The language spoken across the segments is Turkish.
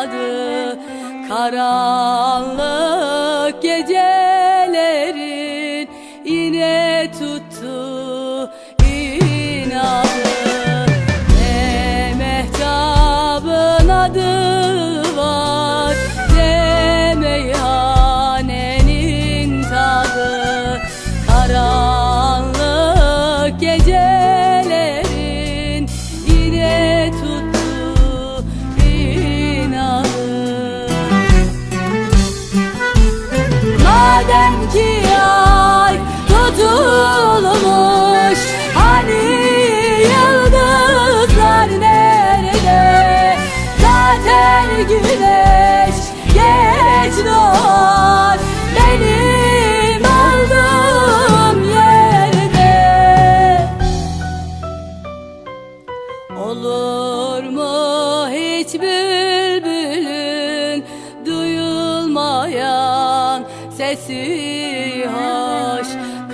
tadı. Karanlık gecelerin yine tuttu inadı. Ne mehtabın adı var, ne meyhanenin tadı. Karanlık gecelerin yine tuttu inadı. Madem ki ay tutulmuş, hani yıldızlar nerede? Zaten güneş geç doğar benim olduğum yerde. Olur mu hiç bülbülün duyulmayan sesi hoş?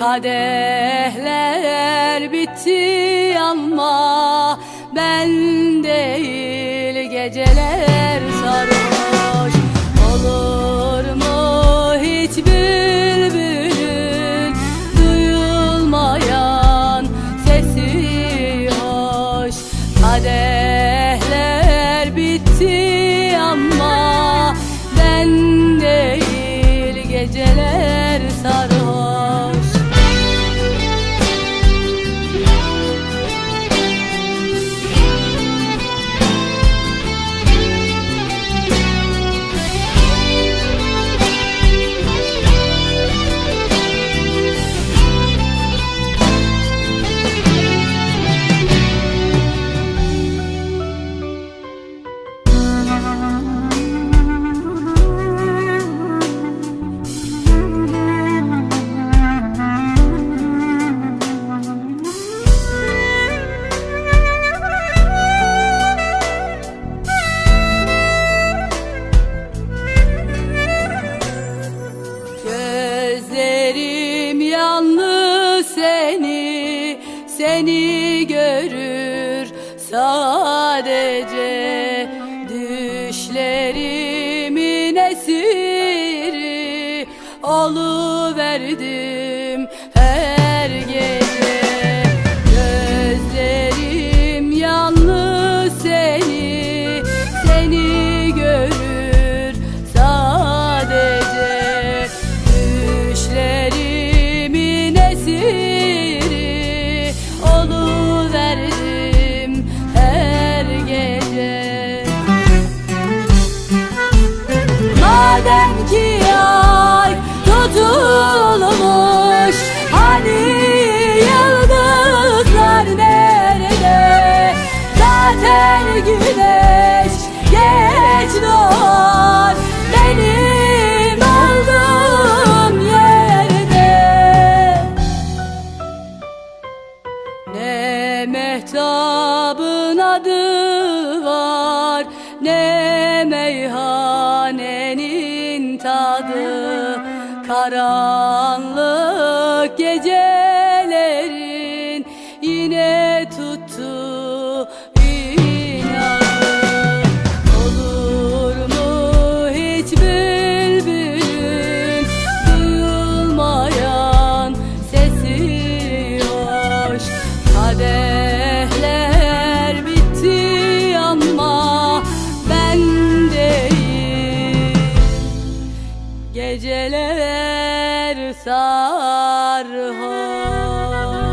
Kadehler bitti ama ben değil geceler sarhoş. Olur mu hiç bülbülün duyulmayan sesi hoş? Kadehler bitti ama ben değil geceler sarhoş. Gözlerim yalnız seni görür sadece. Düşlerimin esiri oluverdim her gece. Gözlerim yalnız seni görür sadece. Düşlerimin esiri oluverdim her gece. Madem ki ay tutulmuş, hani yıldızlar nerede? Zaten güneş geç doğar benim olduğum yerde. Ne mehtabın adı var, ne meyhanenin tadı. Karanlık gecelerin yine tuttu inadı. Olur mu hiç bülbülün duyulmayan sesi hoş? Kadehler bitti ama ben değil geceler sarhoş.